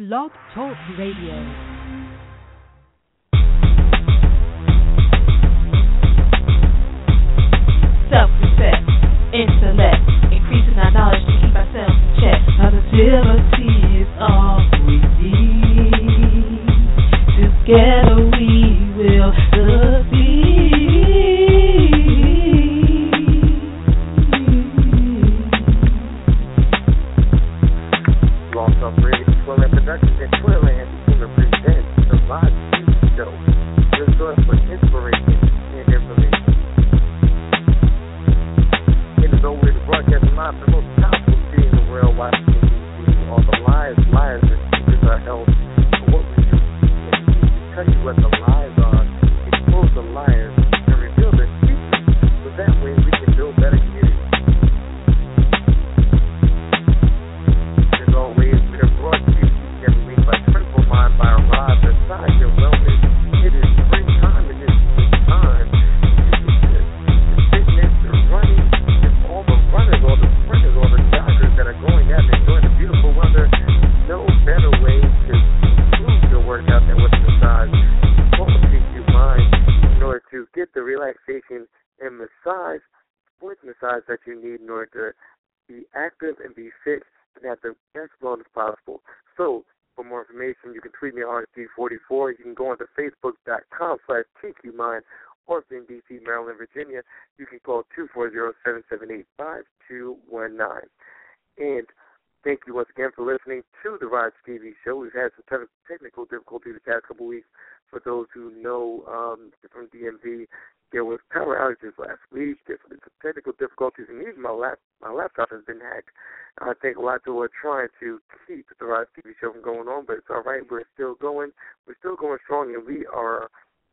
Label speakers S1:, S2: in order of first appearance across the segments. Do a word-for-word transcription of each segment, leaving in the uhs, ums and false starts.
S1: Blog Talk Radio.
S2: Self-respect, intellect, increasing our knowledge to keep ourselves in check. Positivity is all we need. Together we will succeed.
S3: Lost on Brady, Twilland Productions and Twilland Entertainment presents the Live T V Show. Your source for inspiration and information. It is always broadcasting live from the most powerful city in the world, Washington, D C. All the lies, liars, and secrets are held for what we do. And we tell you what the lies are, expose the liars, and reveal their secrets. So that way we can build better communities. As always, we are brought to you each every week by Tranquil Mind by Rob beside your wellness. It is spring time and it's time to do this. The fitness, the running, and all the runners, all the sprinters, all the joggers that are going out and enjoying the beautiful weather. No better way to improve your workout than with massage. What will keep you mind in order to get the relaxation and massage, sports massage that you need in order to be active and be fit and have the best wellness possible. So, for more information, you can tweet me at R D forty-four. You can go on to Facebook.com slash TQMind, or if you're in D C, Maryland, Virginia, you can call two four zero, seven seven eight, five two one nine. And thank you once again for listening to the Raj T V Show. We've had some te- technical difficulties the past couple weeks. For those who know um, from D M V, there was power outages last week. There's some technical difficulties, and even my, lap, my laptop has been hacked. I think a lot of people are trying to keep the Raj T V Show from going on, but it's all right. We're still going. We're still going strong, and we are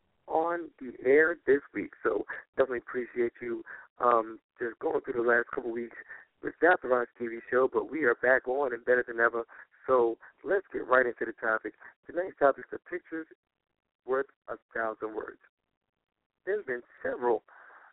S3: on the air this week. So definitely appreciate you um, just going through the last couple weeks without the Raj T V Show, but we are back on and better than ever. So let's get right into the topic. Tonight's topic is the pictures worth a thousand words. There's been several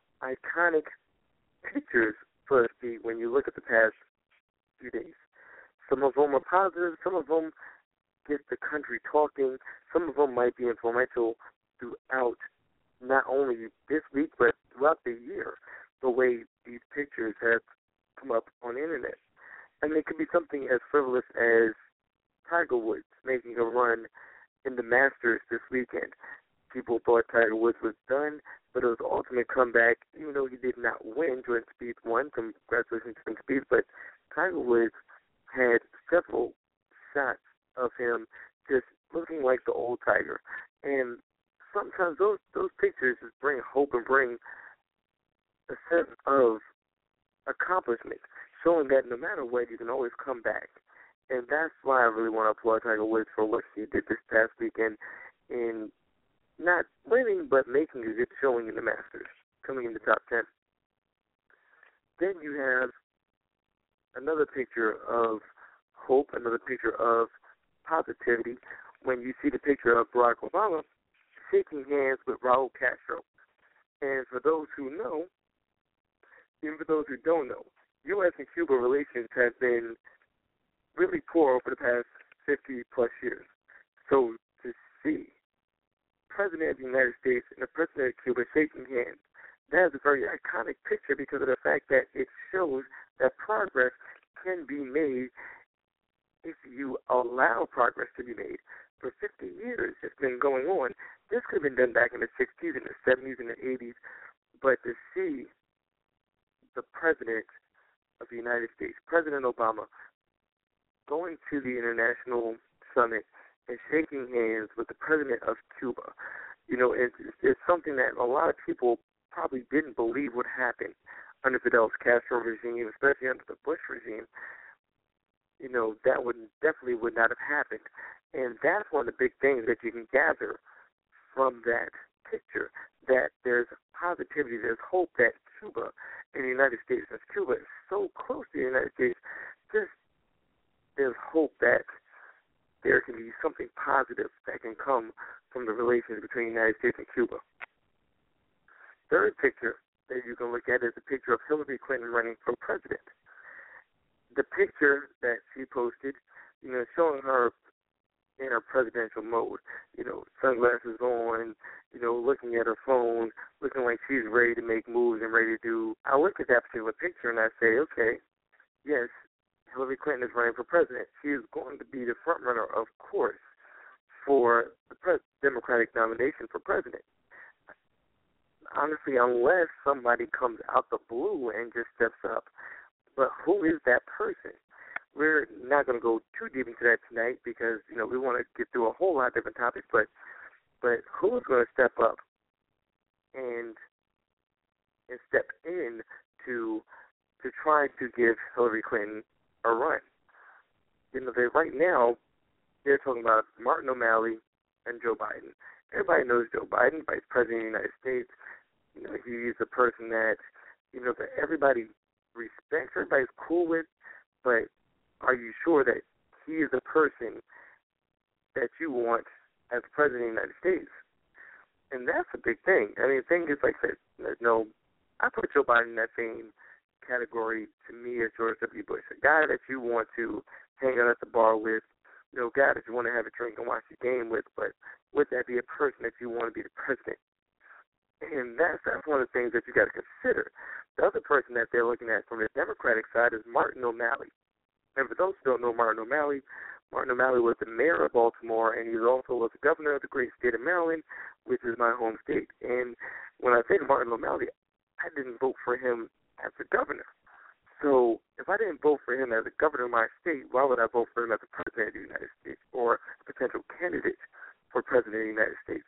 S3: iconic pictures, so to speak, when you look at the past few days. Some of them are positive, some of them get the country talking, some of them might be influential throughout not only this week, but throughout the year, the way these pictures have come up on the internet. And it could be something as frivolous as Tiger Woods making a run in the Masters this weekend. People thought Tiger Woods was done, but it was an ultimate comeback, even though he did not win. Jordan Spieth won. Congratulations to Jordan Spieth. But Tiger Woods had several shots of him just looking like the old Tiger. And sometimes those, those pictures just bring hope and bring a sense of accomplishment, showing that no matter what, you can always come back. And that's why I really want to applaud Tiger Woods for what he did this past weekend in not winning, but making a good showing in the Masters, coming in the top ten. Then you have another picture of hope, another picture of positivity, when you see the picture of Barack Obama shaking hands with Raul Castro. And for those who know, even for those who don't know, U S and Cuba relations have been really poor over the past fifty-plus years. So to see President of the United States and the President of Cuba shaking hands, that is a very iconic picture because of the fact that it shows that progress can be made if you allow progress to be made. For fifty years it's been going on. This could have been done back in the sixties, in the seventies, in the eighties, but to see the President of the United States, President Obama, going to the international summit and shaking hands with the President of Cuba, you know, it's, it's something that a lot of people probably didn't believe would happen under Fidel Castro regime, especially under the Bush regime. You know, that would definitely would not have happened. And that's one of the big things that you can gather from that picture, that there's positivity, there's hope that Cuba and the United States, as Cuba is so close to the United States, just there's hope that there can be something positive that can come from the relations between the United States and Cuba. Third picture that you can look at is a picture of Hillary Clinton running for president. The picture that she posted, you know, showing her in her presidential mode. You know, sunglasses on, you know, looking at her phone, looking like she's ready to make moves and ready to do. I look at that particular picture and I say, okay, yes, Hillary Clinton is running for president. She is going to be the front runner, of course, for the pre- Democratic nomination for president. Honestly, unless somebody comes out the blue and just steps up. But who is that person? We're not going to go too deep into that tonight because, you know, we want to get through a whole lot of different topics, but but who is going to step up and and step in to to try to give Hillary Clinton a run? You know, they, right now, they're talking about Martin O'Malley and Joe Biden. Everybody knows Joe Biden, Vice President of the United States. You know, he's a person that, you know, that everybody respects, everybody's cool with, but are you sure that he is a person that you want as President of the United States? And that's a big thing. I mean, the thing is, like I said, you know, I put Joe Biden in that same category to me as George W. Bush, a guy that you want to hang out at the bar with, you know, a guy that you want to have a drink and watch the game with, but would that be a person that you want to be the president? And that's, that's one of the things that you got to consider. The other person that they're looking at from the Democratic side is Martin O'Malley. And for those who don't know Martin O'Malley, Martin O'Malley was the mayor of Baltimore, and he also was the governor of the great state of Maryland, which is my home state. And when I think of Martin O'Malley, I didn't vote for him as the governor. So if I didn't vote for him as the governor of my state, why would I vote for him as the president of the United States or a potential candidate for president of the United States?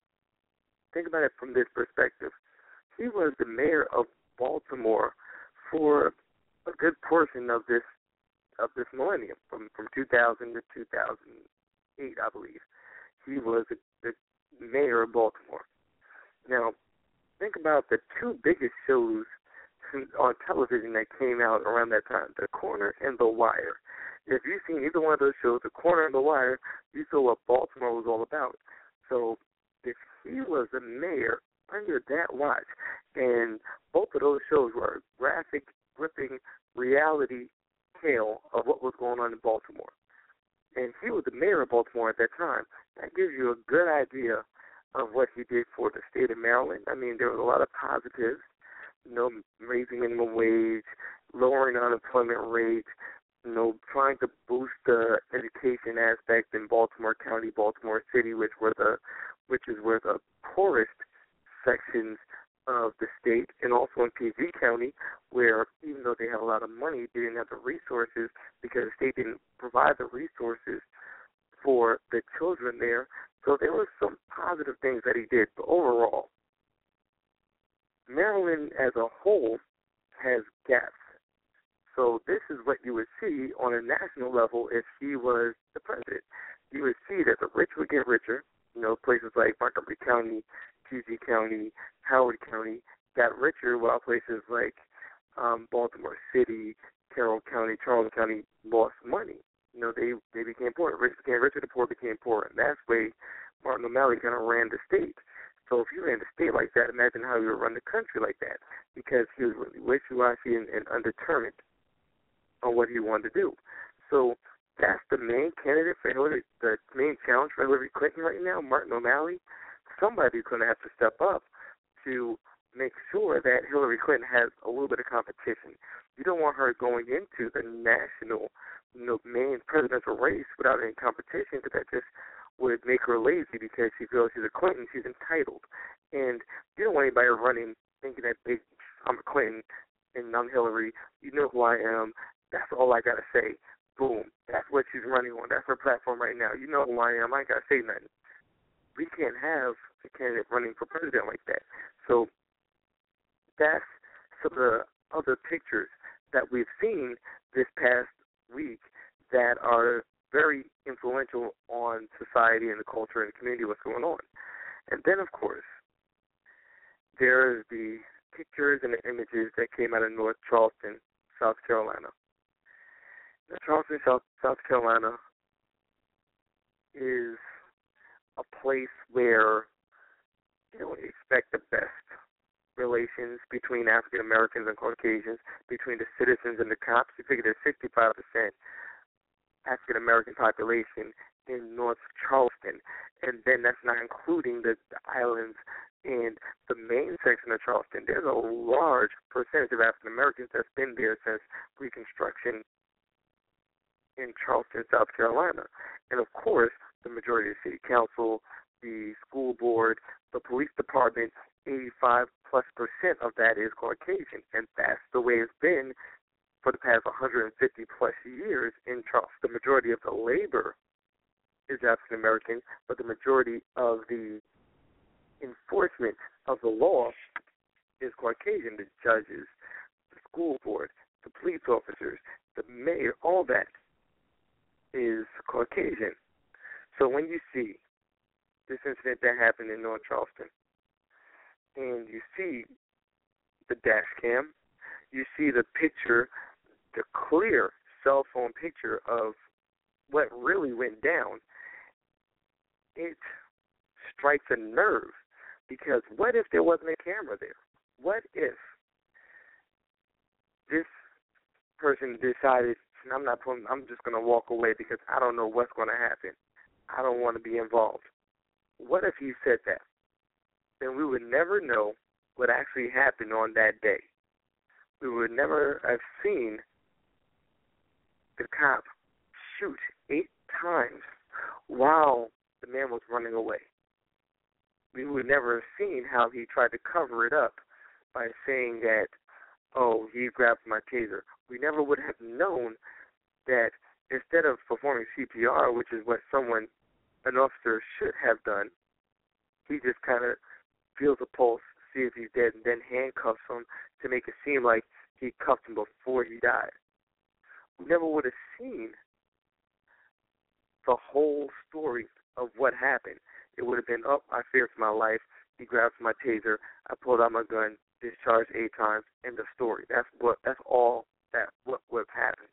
S3: Think about it from this perspective. He was the mayor of Baltimore for a good portion of this of this millennium, from, from two thousand to two thousand eight, I believe. He was the, the mayor of Baltimore. Now, think about the two biggest shows on television that came out around that time, The Corner and The Wire. If you've seen either one of those shows, The Corner and The Wire, you saw what Baltimore was all about. So if he was the mayor under that watch, and both of those shows were a graphic, gripping reality tale of what was going on in Baltimore, and he was the mayor of Baltimore at that time, that gives you a good idea of what he did for the state of Maryland. I mean, there was a lot of positives, you know, raising minimum wage, lowering the unemployment rate, you know, trying to boost the education aspect in Baltimore County, Baltimore City, which were the which is where the poorest sections of the state, and also in P G County, where even though they have a lot of money, they didn't have the resources because the state didn't provide the resources for the children there. So there were some positive things that he did. But overall, Maryland as a whole has gaps. So this is what you would see on a national level if he was the president. You would see that the rich would get richer. You know, places like Montgomery County, P G County, Howard County got richer, while places like um, Baltimore City, Carroll County, Charles County lost money. You know, they, they became poor. Rich became richer, the poor became poor. And that's the way Martin O'Malley kind of ran the state. So if you ran the state like that, imagine how you would run the country like that, because he was really wishy-washy and, and undetermined on what he wanted to do. So that's the main candidate for Hillary, the main challenge for Hillary Clinton right now, Martin O'Malley. Somebody's going to have to step up to make sure that Hillary Clinton has a little bit of competition. You don't want her going into the national, you know, main presidential race without any competition, because that just would make her lazy because she feels she's a Clinton, she's entitled. And you don't want anybody running thinking that they, I'm a Clinton and I'm Hillary, you know who I am, that's all I got to say. Boom. That's what she's running on. That's her platform right now. You know who I am. I ain't got to say nothing. We can't have a candidate running for president like that. So that's some of the other pictures that we've seen this past week that are very influential on society and the culture and the community, what's going on. And then, of course, there's the pictures and the images that came out of North Charleston, South Carolina. Now, Charleston, South, South Carolina is a place where you know, we expect the best relations between African Americans and Caucasians, between the citizens and the cops. You figure there's sixty-five percent African American population in North Charleston, and then that's not including the, the islands and the main section of Charleston. There's a large percentage of African Americans that's been there since Reconstruction in Charleston, South Carolina. And of course, the majority of the city council, the school board, the police department, eighty-five plus percent of that is Caucasian, and that's the way it's been for the past one hundred fifty plus years in Charleston. The majority of the labor is African American, but the majority of the enforcement of the law is Caucasian. The judges, the school board, the police officers, the mayor, all that is Caucasian. So when you see this incident that happened in North Charleston, and you see the dash cam, you see the picture, the clear cell phone picture of what really went down, it strikes a nerve, because what if there wasn't a camera there? What if this person decided, I'm not pulling, I'm just going to walk away because I don't know what's going to happen. I don't want to be involved. What if he said that? Then we would never know what actually happened on that day. We would never have seen the cop shoot eight times while the man was running away. We would never have seen how he tried to cover it up by saying that, oh, he grabbed my taser. We never would have known that instead of performing C P R, which is what someone, an officer should have done, he just kind of feels a pulse, see if he's dead, and then handcuffs him to make it seem like he cuffed him before he died. We never would have seen the whole story of what happened. It would have been, oh, I feared for my life. He grabs my taser. I pulled out my gun, discharged eight times. End of story. That's what. That's all that what would have happened.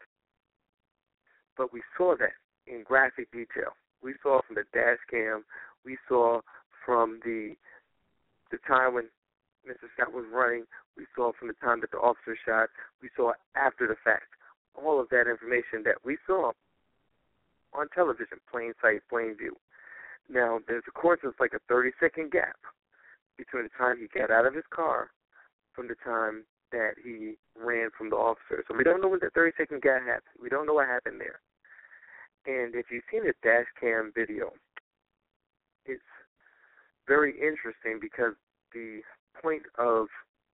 S3: But we saw that in graphic detail. We saw from the dash cam. We saw from the the time when Mister Scott was running. We saw from the time that the officer shot. We saw after the fact. All of that information that we saw on television, plain sight, plain view. Now, there's, of course, there's like a thirty-second gap between the time he got out of his car from the time that he ran from the officer. So we don't know when the thirty-second gap happened. We don't know what happened there. And if you've seen the dash cam video, it's very interesting because the point of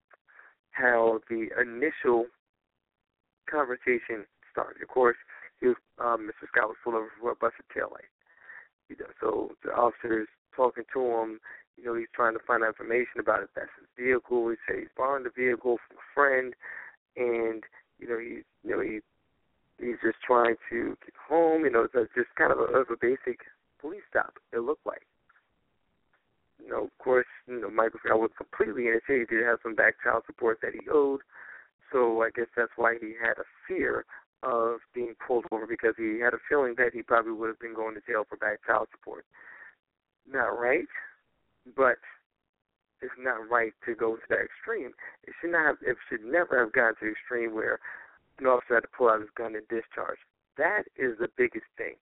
S3: how the initial conversation started. Of course, he was, um, Mister Scott was full of a busted taillight. You know, so the officer's talking to him. You know, he's trying to find out information about if that's his vehicle. He says he's borrowing the vehicle from a friend, and you know, he, you know, he, he's just trying to get home. You know, it's just kind of a, of a basic police stop. It looked like. You know, of course, you know, Michael Scott was completely innocent. He did have some back child support that he owed, so I guess that's why he had a fear of being pulled over, because he had a feeling that he probably would have been going to jail for back child support. Not right, but it's not right to go to that extreme. It should not have, it should never have gotten to the extreme where an officer had to pull out his gun and discharge. That is the biggest thing.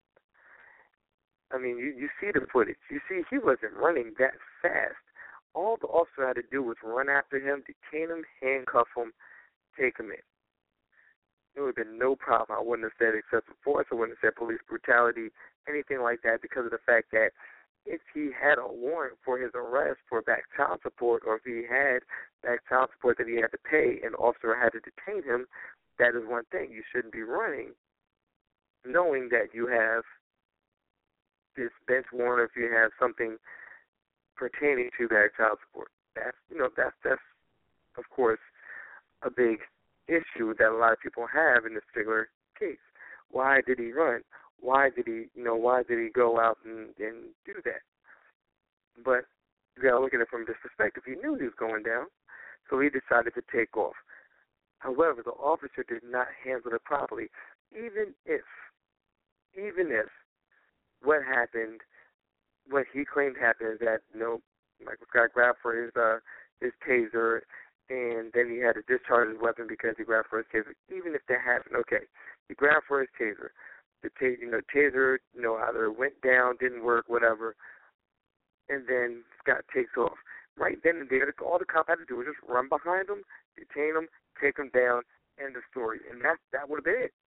S3: I mean, you, you see the footage. You see he wasn't running that fast. All the officer had to do was run after him, detain him, handcuff him, take him in. There would have been no problem. I wouldn't have said excessive force. I wouldn't have said police brutality, anything like that, because of the fact that if he had a warrant for his arrest for back child support, or if he had back child support that he had to pay and the officer had to detain him, that is one thing. You shouldn't be running knowing that you have this bench warrant, or if you have something pertaining to back child support. That's, you know, that's, that's of course, a big issue that a lot of people have in this particular case. Why did he run? Why did he, you know, why did he go out and, and do that? But you got to look at it from this perspective. He knew he was going down, so he decided to take off. However, the officer did not handle it properly. Even if, even if what happened, what he claimed happened is that, you know, Michael Scott grabbed for his uh, his taser, and then he had to discharge his weapon because he grabbed for his taser. Even if that happened, okay, he grabbed for his taser. the ta- you know, taser, you know, either went down, didn't work, whatever, and then Scott takes off. Right then and there, all the cop had to do was just run behind him, detain him, take him down, end of story. And that, that would have been it.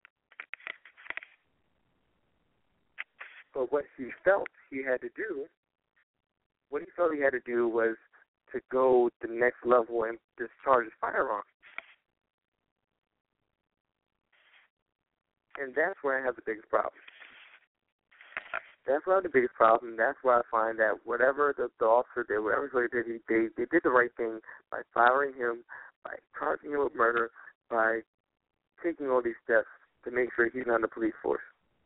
S3: But what he felt he had to do, what he felt he had to do was to go to the next level and discharge his firearm. And that's where I have the biggest problem. That's where I have the biggest problem. That's why I find that whatever the, the officer did, whatever they did, he, they, they did the right thing by firing him, by charging him with murder, by taking all these steps to make sure he's not in the police force.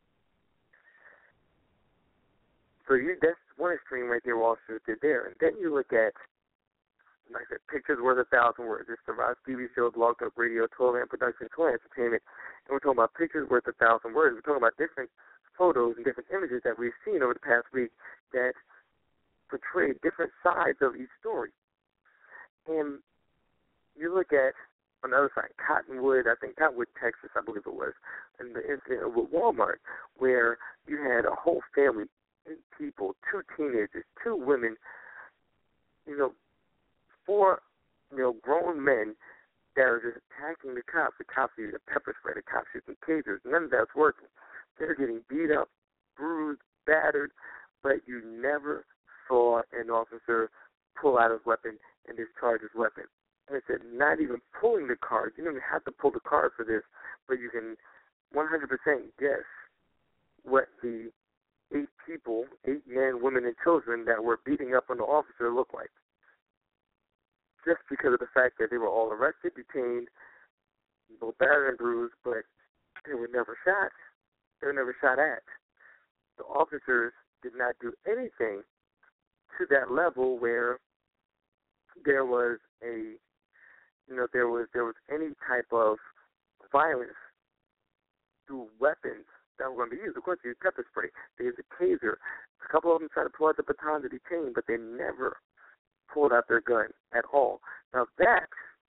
S3: So you, that's one extreme right there what officers did there. And then you look at, like I said, pictures worth a thousand words. It's the Rod Stevie Show, Blog Talk Radio, twelve A M Production, twelve Entertainment. And we're talking about pictures worth a thousand words. We're talking about different photos and different images that we've seen over the past week that portray different sides of each story. And you look at, on the other side, Cottonwood, I think Cottonwood, Texas, I believe it was, and the incident with Walmart, where you had a whole family, eight people, two teenagers, two women, you know, four, you know, grown men that are just attacking the cops. The cops using pepper spray, the cops using tasers. None of that's working. They're getting beat up, bruised, battered, but you never saw an officer pull out his weapon and discharge his weapon. And I said, not even pulling the card. You don't even have to pull the card for this, but you can one hundred percent guess what the eight people, eight men, women, and children that were beating up on the officer looked like. Just because of the fact that they were all arrested, detained, both battered and bruised, but they were never shot. They were never shot at. The officers did not do anything to that level where there was a, you know, there was there was any type of violence through weapons that were going to be used. Of course, they used pepper spray. They used a taser. A couple of them tried to pull out the baton to detain, but they never pulled out their gun at all. Now that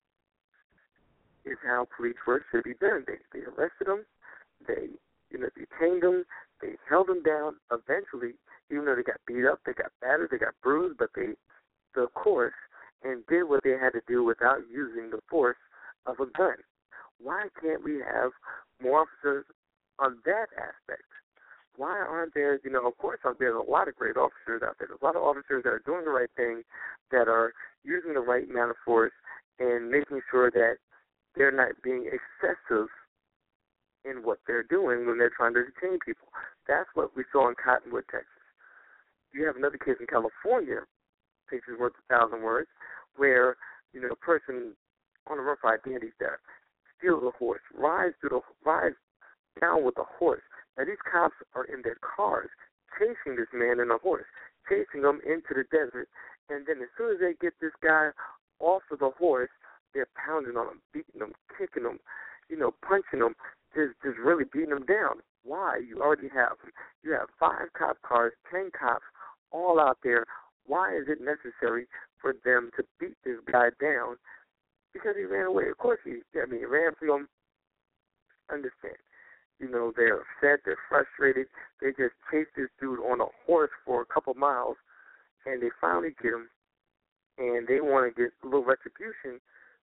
S3: is how police work should be done. They, they arrested them, they you know detained them, they held them down. Eventually, even though they got beat up, they got battered, they got bruised, but they took the course and did what they had to do without using the force of a gun. Why can't we have more officers on that aspect? Why aren't there, you know, of course, there's a lot of great officers out there. There's a lot of officers that are doing the right thing, that are using the right amount of force and making sure that they're not being excessive in what they're doing when they're trying to detain people. That's what we saw in Cottonwood, Texas. You have another case in California, pictures worth a thousand words, where, you know, a person on a run for identity theft steals a horse, rides through the rides down with a horse. Now, these cops are in their cars chasing this man and a horse, chasing him into the desert, and then as soon as they get this guy off of the horse, they're pounding on him, beating him, kicking him, you know, punching him, just, just really beating him down. Why? You already have you have five cop cars, ten cops, all out there. Why is it necessary for them to beat this guy down? Because he ran away. Of course he, I mean, he ran from them. Understand. You know, they're upset, they're frustrated. They just chase this dude on a horse for a couple miles, and they finally get him, and they want to get a little retribution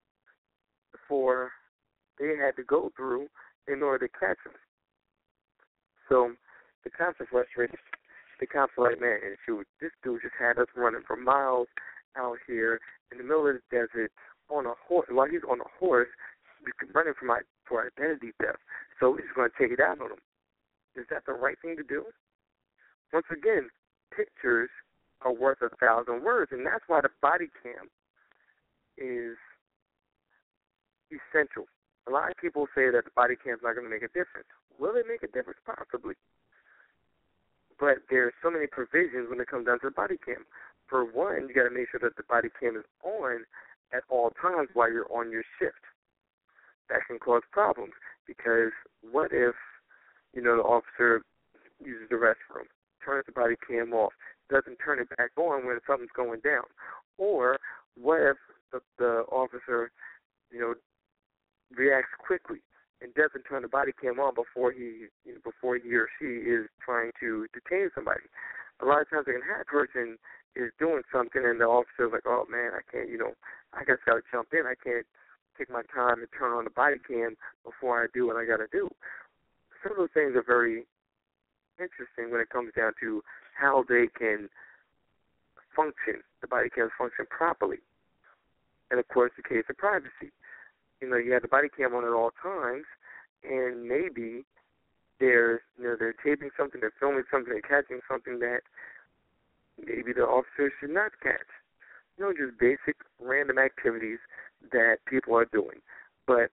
S3: for they had to go through in order to catch him. So the cops are frustrated. The cops are like, man, shoot, this dude just had us running for miles out here in the middle of the desert on a horse. While he's on a horse, running for my for identity theft. So we're just going to take it out on him. Is that the right thing to do? Once again, pictures are worth a thousand words, and that's why the body cam is essential. A lot of people say that the body cam is not going to make a difference. Will it make a difference? Possibly. But there's so many provisions when it comes down to the body cam. For one, you got to make sure that the body cam is on at all times while you're on your shift. That can cause problems because what if, you know, the officer uses the restroom, turns the body cam off, doesn't turn it back on when something's going down? Or what if the, the officer, you know, reacts quickly, and doesn't turn the body cam on before he you know, before he or she is trying to detain somebody. A lot of times they can have a person is doing something and the officer's like, oh man, I can't, you know, I just got to jump in. I can't take my time and turn on the body cam before I do what I got to do. Some of those things are very interesting when it comes down to how they can function, the body cams function properly. And of course, the case of privacy. You know, you have the body cam on at all times, and maybe they're, you know, they're taping something, they're filming something, they're catching something that maybe the officers should not catch. You know, just basic random activities that people are doing. But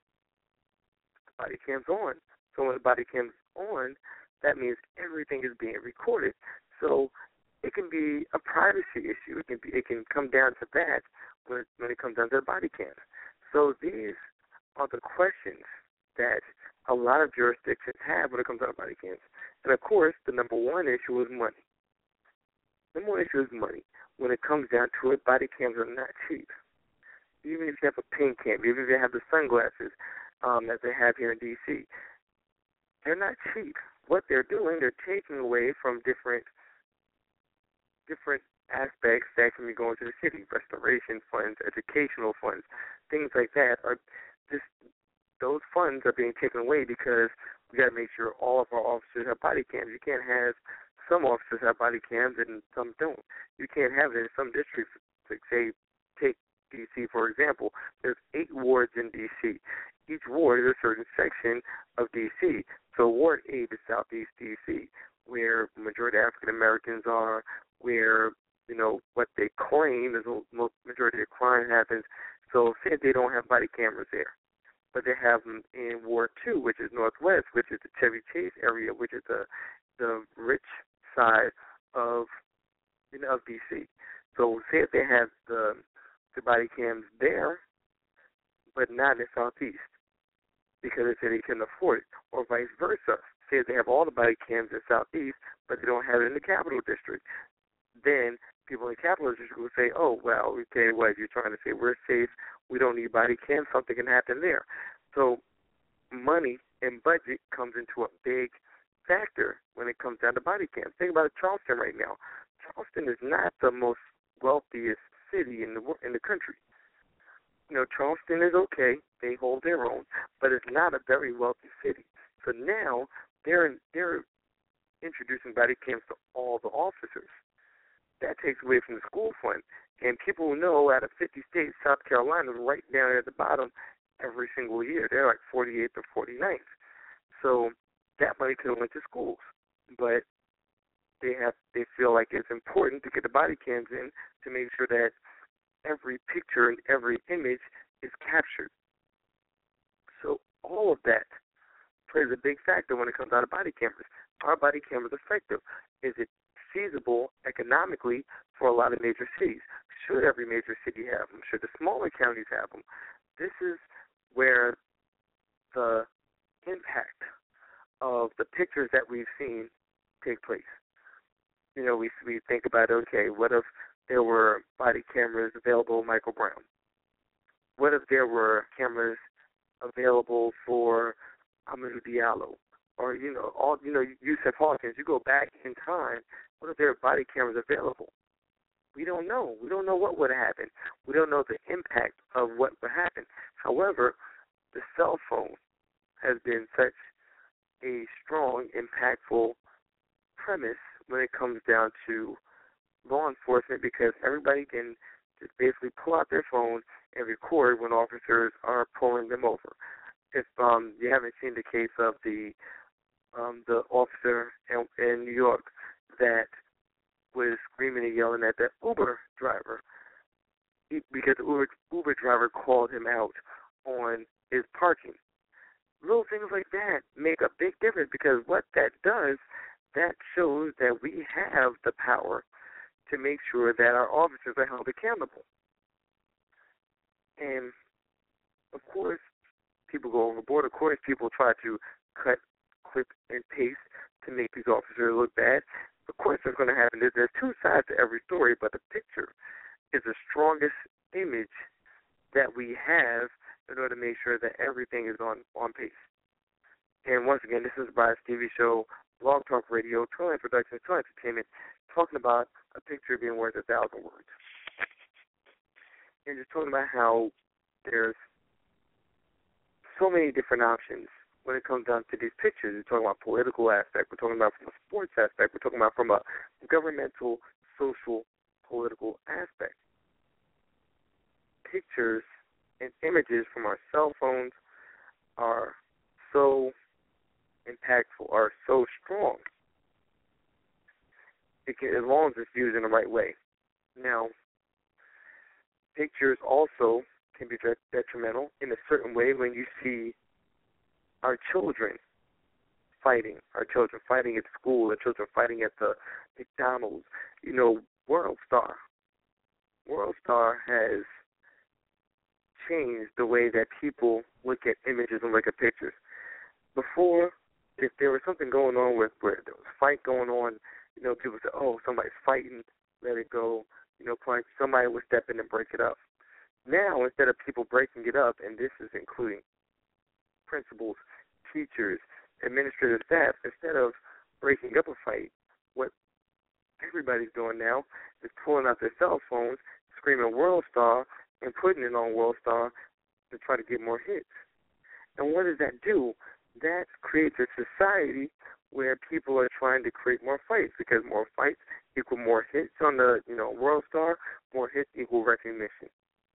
S3: the body cam's on. So when the body cam's on, that means everything is being recorded. So it can be a privacy issue. It can be, it can come down to that when it, when it comes down to the body cam. So these are the questions that a lot of jurisdictions have when it comes down to body cams. And of course, the number one issue is money. The number one issue is money. When it comes down to it, body cams are not cheap. Even if you have a pin cam, even if you have the sunglasses um, that they have here in D C, they're not cheap. What they're doing, they're taking away from different different aspects that can be going to the city, restoration funds, educational funds, things like that. Are just those funds are being taken away because we got to make sure all of our officers have body cams. You can't have some officers have body cams and some don't. You can't have it in some districts. Like say, take D C for example. There's eight wards in D C. Each ward is a certain section of D C. So Ward eight is Southeast D C, where the majority of African Americans are, where, you know, what they claim is the majority of crime happens. So say they don't have body cameras there, but they have them in Ward two, which is Northwest, which is the Chevy Chase area, which is the the rich side of, you know, of D C. So say if they have the the body cams there, but not in the Southeast, because they say they couldn't afford it, or vice versa. Say they have all the body cams in Southeast, but they don't have it in the Capital District. Then people in the Capital District will say, oh, well, okay, what, you're trying to say we're safe, we don't need body cams, something can happen there. So money and budget comes into a big factor when it comes down to body cams. Think about Charleston right now. Charleston is not the most wealthiest city in the in the country. You know, Charleston is okay. They hold their own, but it's not a very wealthy city. So now they're they're introducing body cams to all the officers. That takes away from the school fund. And people know out of fifty states, South Carolina is right down at the bottom every single year. They're like forty-eighth or forty-ninth. So that money could have went to schools. But they have they feel like it's important to get the body cams in to make sure that every picture and every image is captured. So all of that plays a big factor when it comes out of body cameras. Are body cameras effective? Is it feasible economically for a lot of major cities? Should every major city have them? Should the smaller counties have them? This is where the impact of the pictures that we've seen take place. You know, we we think about, okay, what if there were body cameras available in Michael Brown? What if there were cameras available for Amadou Diallo? Or, you know, all you know, Yusuf Hawkins, you go back in time, what if there were body cameras available? We don't know. We don't know what would have happened. We don't know the impact of what would happen. However, the cell phone has been such a strong, impactful premise when it comes down to law enforcement, because everybody can just basically pull out their phone and record when officers are pulling them over. If um, you haven't seen the case of the um, the officer in, in New York that was screaming and yelling at the Uber driver he, because the Uber, Uber driver called him out on his parking. Little things like that make a big difference, because what that does, that shows that we have the power to make sure that our officers are held accountable. And, of course, people go overboard. Of course, people try to cut, clip, and paste to make these officers look bad. Of course, that's going to happen. There's, there's two sides to every story, but the picture is the strongest image that we have in order to make sure that everything is on, on pace. And once again, this is Bryce T V Show, Blog Talk Radio, Twin Productions, Twin Entertainment, talking about a picture being worth a thousand words. And just talking about how there's so many different options when it comes down to these pictures. We're talking about political aspect. We're talking about from a sports aspect. We're talking about from a governmental, social, political aspect. Pictures and images from our cell phones are so impactful, are so strong. It can, as long as it's used in the right way. Now, pictures also can be detrimental in a certain way when you see our children fighting, our children fighting at school, our children fighting at the McDonald's. You know, World Star. World Star has changed the way that people look at images and look at pictures. Before, if there was something going on with where there was a fight going on, you know, people say, oh, somebody's fighting, let it go. You know, somebody would step in and break it up. Now, instead of people breaking it up, and this is including principals, teachers, administrative staff, instead of breaking up a fight, what everybody's doing now is pulling out their cell phones, screaming World Star, and putting it on World Star to try to get more hits. And what does that do? That creates a society where people are trying to create more fights, because more fights equal more hits on the, you know, World Star, more hits equal recognition.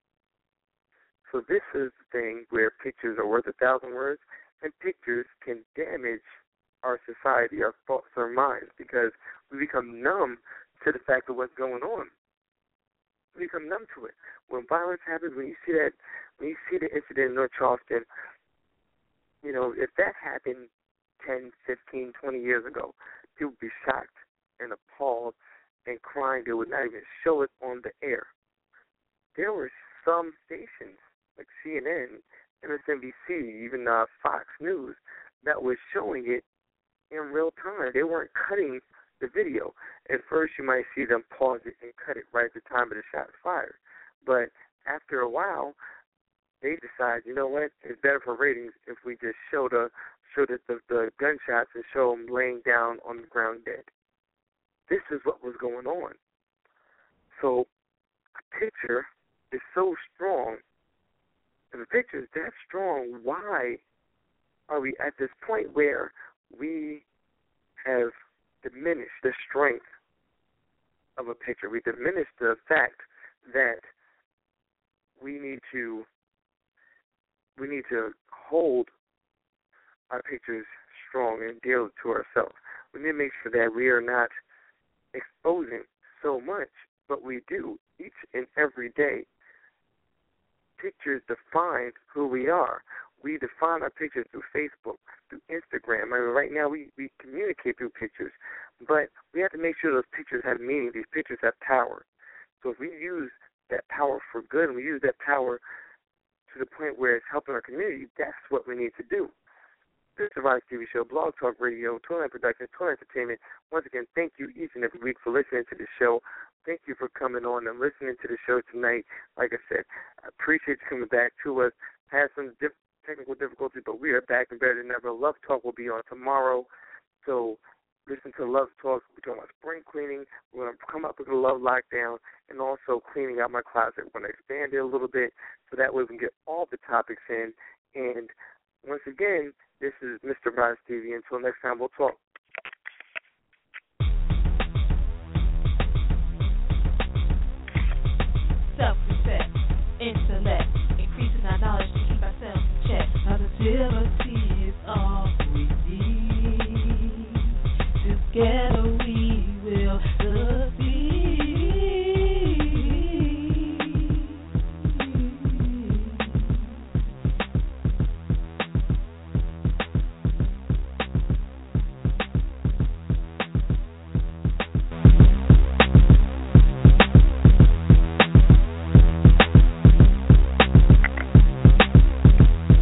S3: So this is the thing where pictures are worth a thousand words, and pictures can damage our society, our thoughts, our minds, because we become numb to the fact of what's going on. We become numb to it. When violence happens, when you see that, when you see the incident in North Charleston, you know, if that happened ten, fifteen, twenty years ago, people would be shocked and appalled and crying. They would not even show it on the air. There were some stations like C N N, M S N B C, even uh, Fox News, that was showing it in real time. They weren't cutting the video. At first, you might see them pause it and cut it right at the time of the shot fired. But after a while, they decide, you know what, it's better for ratings if we just show the show the, the, the gunshots and show them laying down on the ground dead. This is what was going on. So a picture is so strong. If a picture is that strong, why are we at this point where we have diminished the strength of a picture? We diminish the fact that we need to we need to hold our pictures strong and dear to ourselves. We need to make sure that we are not exposing so much, but we do each and every day. Pictures define who we are. We define our pictures through Facebook, through Instagram. I mean, right now we, we communicate through pictures, but we have to make sure those pictures have meaning. These pictures have power. So if we use that power for good and we use that power to the point where it's helping our community, that's what we need to do. This is the Rise T V Show, Blog Talk Radio, Twin Productions, Twin Entertainment. Once again, thank you each and every week for listening to the show. Thank you for coming on and listening to the show tonight. Like I said, I appreciate you coming back to us. Had some diff- technical difficulties, but we are back and better than ever. Love Talk will be on tomorrow. So listen to Love Talk. We're talking about spring cleaning. We're going to come up with a love lockdown and also cleaning out my closet. We're going to expand it a little bit so that way we can get all the topics in. And once again, this is Mister Bryce T V. Until next time, we'll talk.
S2: Self-respect, intellect, increasing our knowledge to keep ourselves in check. Positivity.